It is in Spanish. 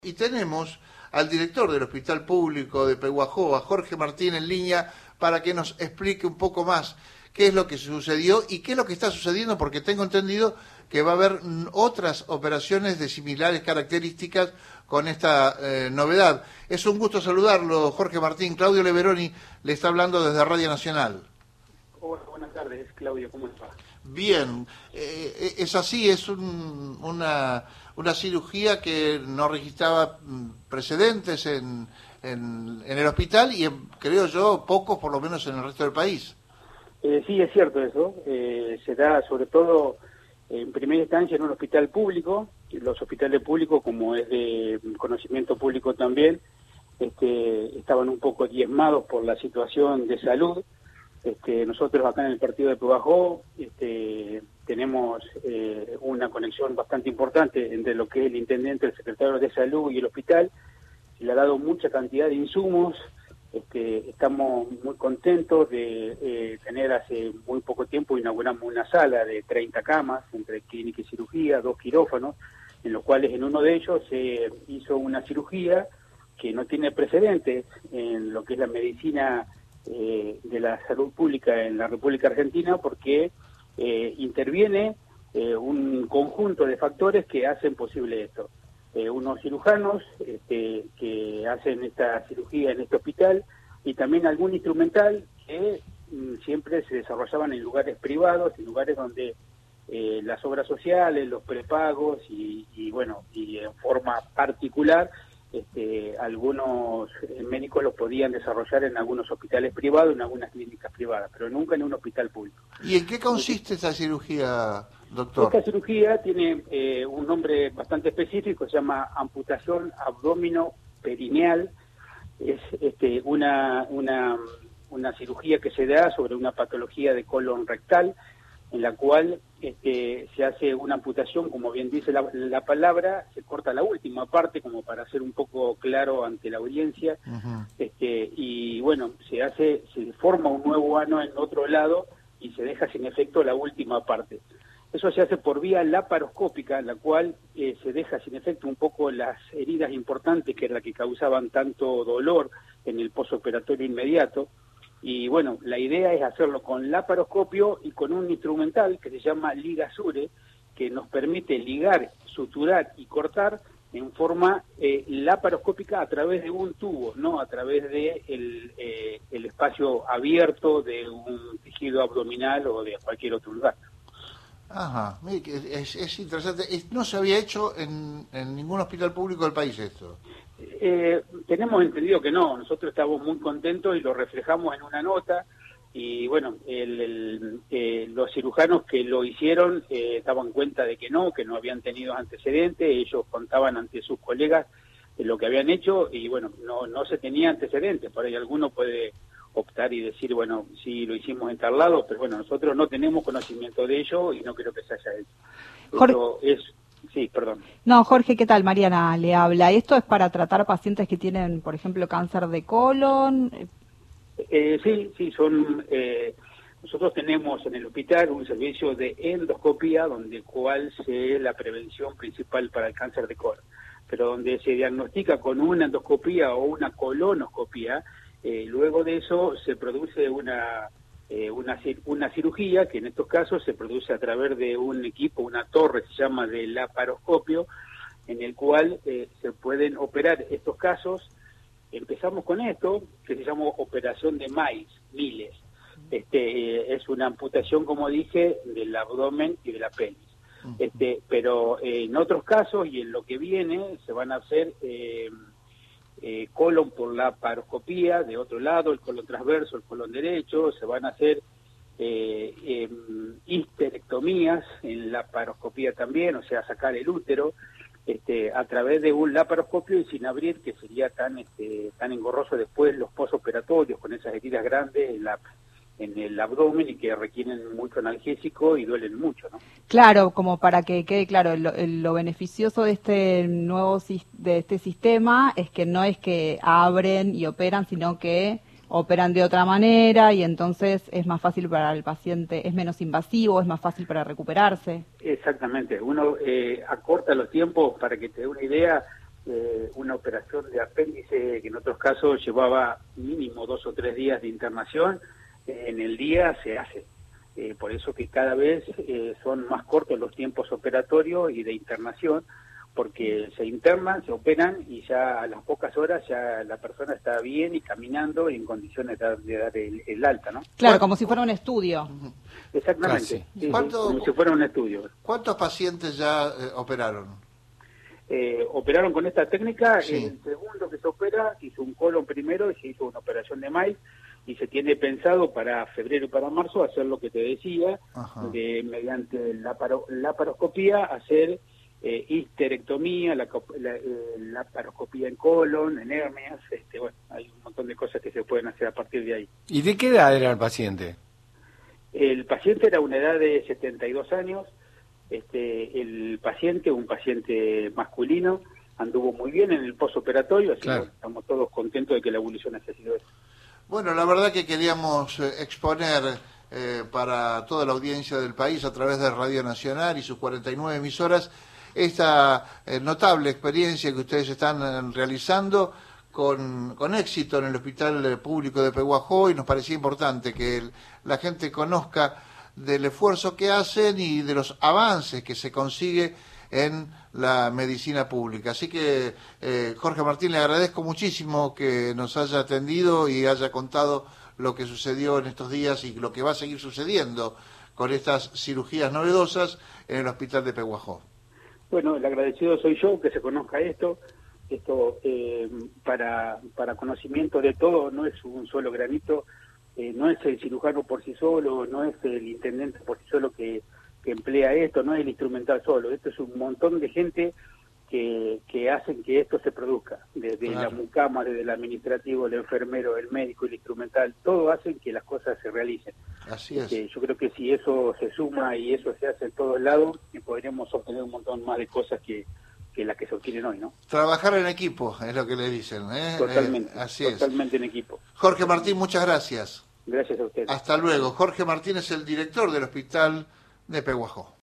Y tenemos al director del Hospital Público de Pehuajó, a Jorge Martín, en línea para que nos explique un poco más qué es lo que sucedió y qué es lo que está sucediendo, porque tengo entendido que va a haber otras operaciones de similares características con esta novedad. Es un gusto saludarlo, Jorge Martín. Claudio Leveroni le está hablando desde Radio Nacional. Hola, buenas tardes, Claudio, ¿cómo está? Bien, es así, es una cirugía que no registraba precedentes en el hospital y creo yo pocos por lo menos en el resto del país. Sí, es cierto eso, se da sobre todo en primera instancia en un hospital público. Los hospitales públicos, como es de conocimiento público también, estaban un poco diezmados por la situación de salud. Nosotros acá en el partido de Pehuajó tenemos una conexión bastante importante entre lo que es el intendente, el secretario de salud y el hospital. Se le ha dado mucha cantidad de insumos. Estamos muy contentos de tener hace muy poco tiempo, inauguramos una sala de 30 camas entre clínica y cirugía, 2 quirófanos, en los cuales en uno de ellos se hizo una cirugía que no tiene precedentes en lo que es la medicina de la salud pública en la República Argentina, porque interviene un conjunto de factores que hacen posible esto. Unos cirujanos que hacen esta cirugía en este hospital y también algún instrumental que siempre se desarrollaban en lugares privados, en lugares donde las obras sociales, los prepagos y en forma particular algunos médicos los podían desarrollar en algunos hospitales privados, en algunas clínicas privadas, pero nunca en un hospital público. ¿Y en qué consiste esta cirugía, doctor? Esta cirugía tiene un nombre bastante específico, se llama amputación abdominoperineal. Es una cirugía que se da sobre una patología de colon rectal, en la cual se hace una amputación, como bien dice la palabra, se corta la última parte como para ser un poco claro ante la audiencia. Y bueno, se forma un nuevo ano en otro lado y se deja sin efecto la última parte. Eso se hace por vía laparoscópica, en la cual se deja sin efecto un poco las heridas importantes que era la que causaban tanto dolor en el posoperatorio inmediato. Y bueno, la idea es hacerlo con laparoscopio y con un instrumental que se llama ligasure, que nos permite ligar, suturar y cortar en forma laparoscópica a través de un tubo, no a través de el espacio abierto de un tejido abdominal o de cualquier otro lugar. Ajá, es interesante. No se había hecho en ningún hospital público del país esto. Tenemos entendido que no, nosotros estamos muy contentos y lo reflejamos en una nota. Y bueno, los cirujanos que lo hicieron daban cuenta de que no habían tenido antecedentes. Ellos contaban ante sus colegas lo que habían hecho y bueno, no se tenía antecedentes. Por ahí alguno puede optar y decir, bueno, sí lo hicimos en tal lado, pero bueno, nosotros no tenemos conocimiento de ello y no creo que se haya hecho. Jorge... Sí, perdón. No, Jorge, ¿qué tal? Mariana le habla. ¿Esto es para tratar pacientes que tienen, por ejemplo, cáncer de colon? Sí, nosotros tenemos en el hospital un servicio de endoscopía, donde cual es la prevención principal para el cáncer de colon, pero donde se diagnostica con una endoscopía o una colonoscopía. Luego de eso se produce una cirugía que en estos casos se produce a través de un equipo, una torre se llama de laparoscopio, en el cual se pueden operar estos casos. Empezamos con esto, que se llama operación de Miles. Es una amputación, como dije, del abdomen y de la pelvis. Pero en otros casos y en lo que viene se van a hacer colon por laparoscopía, de otro lado, el colon transverso, el colon derecho, se van a hacer histerectomías en laparoscopía también, o sea, sacar el útero, a través de un laparoscopio y sin abrir, que sería tan engorroso después los posoperatorios con esas heridas grandes en el abdomen y que requieren mucho analgésico y duelen mucho, ¿no? Claro, como para que quede claro, lo beneficioso de de este sistema es que no es que abren y operan, sino que operan de otra manera y entonces es más fácil para el paciente, es menos invasivo, es más fácil para recuperarse. Exactamente, uno acorta los tiempos, para que te dé una idea. una operación de apéndice que en otros casos llevaba mínimo 2 o 3 días de internación, en el día se hace. Por eso que cada vez son más cortos los tiempos operatorios y de internación, porque se internan, se operan y ya a las pocas horas ya la persona está bien y caminando y en condiciones de dar el alta, ¿no? Claro, como si fuera un estudio. Exactamente, sí, ¿Cuánto, como si fuera un estudio. ¿Cuántos pacientes ya operaron? Operaron con esta técnica, Sí. el segundo que se opera hizo un colon primero y se hizo una operación de maíz, y se tiene pensado para febrero y para marzo hacer lo que te decía, de mediante la laparoscopía hacer histerectomía, la laparoscopía en colon, en hernias, bueno, hay un montón de cosas que se pueden hacer a partir de ahí. ¿Y de qué edad era el paciente? El paciente era una edad de 72 años, el paciente, un paciente masculino, anduvo muy bien en el postoperatorio, así Claro. que estamos todos contentos de que la evolución haya sido esa. Bueno, la verdad que queríamos exponer para toda la audiencia del país a través de Radio Nacional y sus 49 emisoras esta notable experiencia que ustedes están realizando con éxito en el Hospital Público de Pehuajó, y nos parecía importante que la gente conozca del esfuerzo que hacen y de los avances que se consigue en la medicina pública. Así que, Jorge Martín, le agradezco muchísimo que nos haya atendido y haya contado lo que sucedió en estos días y lo que va a seguir sucediendo con estas cirugías novedosas en el Hospital de Pehuajó. Bueno, el agradecido soy yo, que se conozca esto para conocimiento de todo, no es un solo granito, no es el cirujano por sí solo, no es el intendente por sí solo que emplea esto, no es el instrumental solo, esto es un montón de gente que hacen que esto se produzca, desde Claro. la mucama, desde el administrativo, el enfermero, el médico, el instrumental, todo hacen que las cosas se realicen. Así es. Yo creo que si eso se suma y eso se hace en todos lados, podremos obtener un montón más de cosas que las que se obtienen hoy, ¿no? Trabajar en equipo es lo que le dicen. Totalmente, así es. totalmente en equipo. Jorge Martín, muchas gracias. Gracias a ustedes. Hasta luego. Jorge Martín es el director del Hospital de Pehuajó.